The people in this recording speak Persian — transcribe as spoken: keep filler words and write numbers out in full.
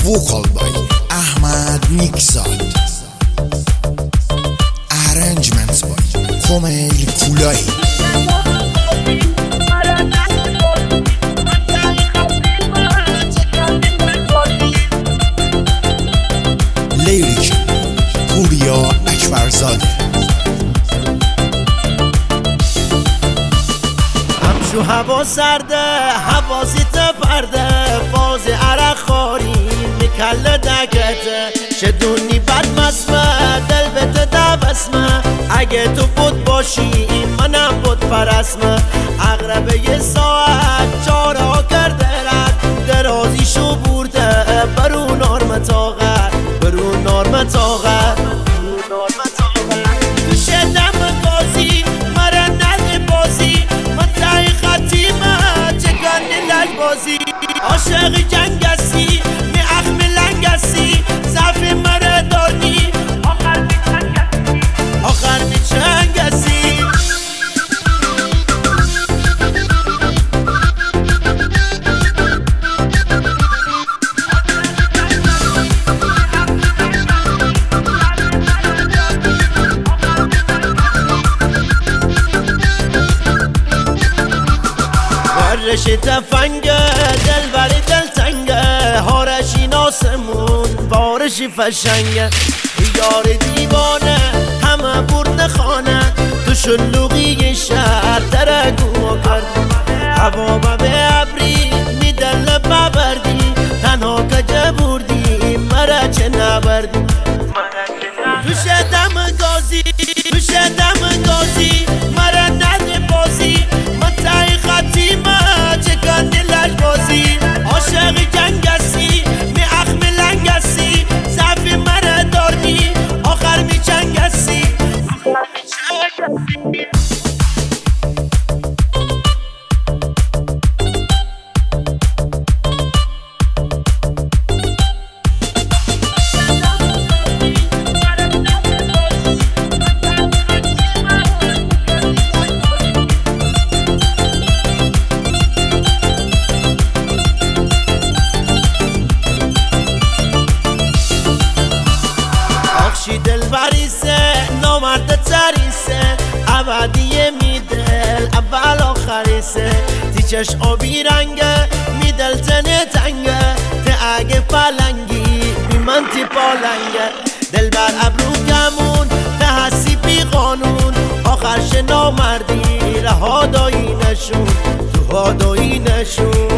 vocal by Ahmad Niksad, arrangements by Komail Kulai. Lyric Purya Akbarzade. همشو هوا سرده حواسیت پرده فاز عرق خاری میکله دکته شدونی بد مسمه دل بته دوسمه اگه تو بود باشی منم بود پرسمه اغربه یه ساعت چاره ها کرده رد درازیشو برده برو نارم تاغر برو نارم تاغر تو شدم گازی مرا نده بازی من تایی خطیمه چگانی لج بازی عاشق جنگسی می اخم لنگسی زفی مرا دانی آخر می چنگسی آخر می چنگسی ورشی تفنگه دل بری دل تنگه هارشی ناسمون بارشی فشنگه یار دیوانه همه برد خانه تو شلوغی شهر درگو کرد هوا به ابری میدل ببردی تنها کجه بردی مرا چه نبردی تو شدم گازی تو شدم گازی مرا نده بازی من تایی خطیمه چکن دلش بازی عاشق جنگسی می اخم لنگسی زفی مرا دارنی آخر می چنگسی دل بریسه نامرد تریسه ابدیه میدل اول آخریسه تیچش آبی رنگه میدل تنه تنگه ته اگه پلنگی بی من تی پالنگه دل بر ابرو گمون ته حسی بی قانون آخرش نامردی رها دایی نشون تو ها دایی نشون